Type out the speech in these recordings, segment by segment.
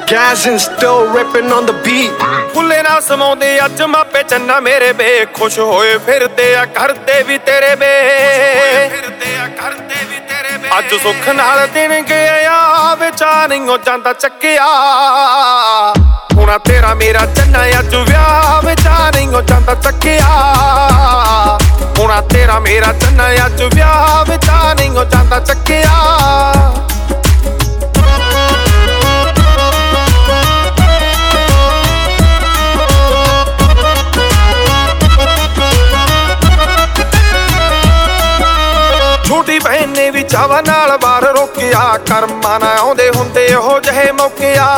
Guys and still rapping on the beat. ਫੁੱਲੇ ਨਾ ਸਮਾਉਂਦੇ ਅੱਜ ਮਾਪੇ ਚੰਨਾ ਮੇਰੇ ਬੇ ਖੁਸ਼ ਹੋਏ ਫਿਰਦੇ ਆ ਕਰਦੇ ਵੀ ਤੇਰੇ ਬੇ ਅੱਜ ਸੁੱਖ ਨਾਲ ਦਿਨ ਗਿਆ ਵਿਚਾ ਨਹੀਂ ਹੋ ਜਾਂਦਾ ਚੱਕਿਆ ਹੁਣਾ ਤੇਰਾ ਮੇਰਾ ਚੰਨਾ ਅੱਜ ਵਿਆਹ ਵਿਚਾ ਨਹੀਂ ਹੋ ਜਾਂਦਾ ਚੱਕਿਆ ਹੁਣਾ ਤੇਰਾ ਮੇਰਾ ਚੰਨਾ ਅੱਜ ਵਿਆਹ ਵਿਚਾ ਨਹੀਂ ਹੋ ਜਾਂਦਾ ਚੱਕਿਆ ਛੋਟੀ ਭੈਣ ਨੇ ਵੀ ਚਾਵਾ ਨਾਲ ਬਾਹਰ ਰੋਕਿਆ ਕਰਮਾਂ ਨਾ ਆਉਂਦੇ ਹੁੰਦੇ ਇਹੋ ਜਿਹੇ ਮੌਕਿਆ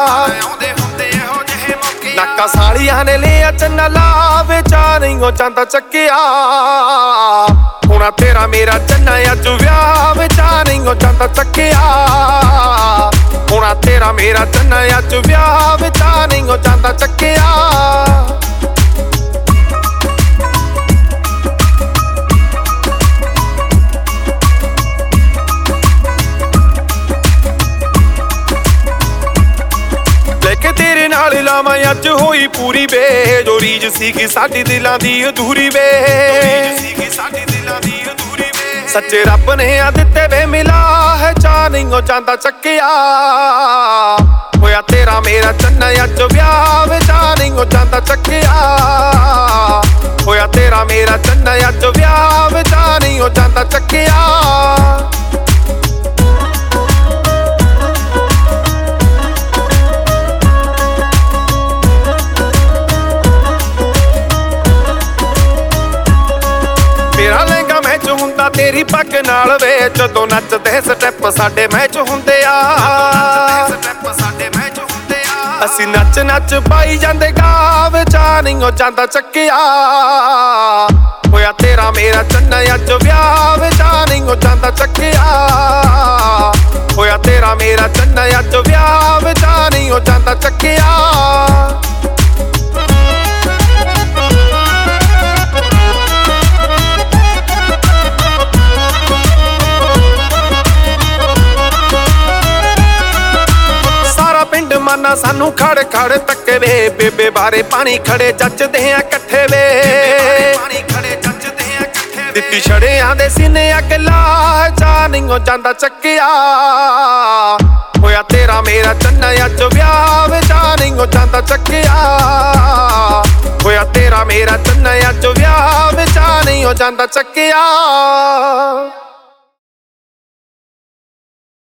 ਨਾਕਾ ਸਾਲੀਆਂ ਨੇ ਲਿਆ ਚੰਨਾ ਲਾਵੇ ਚਾ ਨਹੀਂ ਹੋ ਜਾਂਦਾ ਚੱਕਿਆ ਹੁਣਾ ਤੇਰਾ ਮੇਰਾ ਚੰਨਾ ਅੱਜ ਵਿਆਹ ਵਿਚਾ ਨਹੀਂ ਹੋ ਜਾਂਦਾ ਚੱਕਿਆ ਹੁਣਾ ਤੇਰਾ ਮੇਰਾ ਚੰਨਾ ਅੱਜ ਵਿਆਹ ਵਿਚਾ ਨਹੀਂ ਹੋ ਜਾਂਦਾ ਚੱਕਿਆ ਤੇਰੇ ਨਾਲ ਲਾਵਾਂ ਅੱਜ ਹੋਈ ਪੂਰੀ ਵੇ ਜੋ ਰੀਜ ਸੀਗੀ ਸਾਡੀ ਦਿਲਾਂ ਦੀ ਅਧੂਰੀ ਵੇ ਸੱਚੇ ਰੱਬ ਨੇ ਆ ਦਿੱਤੇ ਵੇ ਮਿਲਾ ਹੈ ਚਾ ਨਹੀਂ ਹੋ ਜਾਂਦਾ ਚੱਕਿਆ ਹੋਇਆ ਤੇਰਾ ਮੇਰਾ ਚੰਨਾ ਅੱਜ ਵਿਆਹ ਵਿਚਾ ਨਹੀਂ ਹੋ ਜਾਂਦਾ ਚੱਕਿਆ ਹੋਇਆ ਤੇਰਾ ਮੇਰਾ ਚੰਨਾ ਅੱਜ ਵਿਆਹ ਵਿਚਾ ਨਹੀਂ ਹੋ ਜਾਂਦਾ ਚੱਕਿਆ ਮੇਰਾ ਲਹਿੰਗਾ ਮੈਚ ਹੁੰਦਾ ਤੇਰੀ ਪੱਗ ਨਾਲ ਵੇ ਜਦੋਂ ਨੱਚਦੇ ਸਟੈਪ ਸਾਡੇ ਮੈਚ ਹੁੰਦੇ ਆ ਅਸੀਂ ਨੱਚ ਨੱਚ ਪਾਈ ਜਾਂਦੇ ਗਾ ਵਿਚਾ ਨਹੀਂ ਹੋ ਜਾਂਦਾ ਚੱਕਿਆ ਹੋਇਆ ਤੇਰਾ ਮੇਰਾ ਚੰਨਾ ਅੱਜ ਵਿਆਹ ਵਿਚਾ ਨਹੀਂ ਹੋ ਜਾਂਦਾ ਚੱਕਿਆ ਹੋਇਆ ਤੇਰਾ ਮੇਰਾ ਚੰਨਾ ਅੱਜ ਵਿਆਹ ਵਿਚਾ ਨਹੀਂ ਹੋ ਜਾਂਦਾ ਚੱਕਿਆ ਮਾਨਾ ਸਾਨੂੰ ਖੜ ਖੜ ਤੱਕੇ ਵੇ ਬੇਬੇ ਬਾਰੇ ਪਾਣੀ ਖੜੇ ਜੱਜਦੇ ਆ ਇਕੱਠੇ ਵੇ ਦਿੱਤੀ ਛੜਿਆਂ ਦੇ ਸੀਨੇ ਅੱਗ ਲਾ ਚਾ ਨਹੀਂ ਹੋ ਜਾਂਦਾ ਚੱਕਿਆ ਹੋਇਆ ਤੇਰਾ ਮੇਰਾ ਚੰਨਾ ਅੱਜ ਵਿਆਹ ਵਿਚਾ ਨਹੀਂ ਹੋ ਜਾਂਦਾ ਚੱਕਿਆ ਹੋਇਆ ਤੇਰਾ ਮੇਰਾ ਚੰਨਾ ਅੱਜ ਵਿਆਹ ਵਿਚਾ ਨਹੀਂ ਹੋ ਜਾਂਦਾ ਚੱਕਿਆ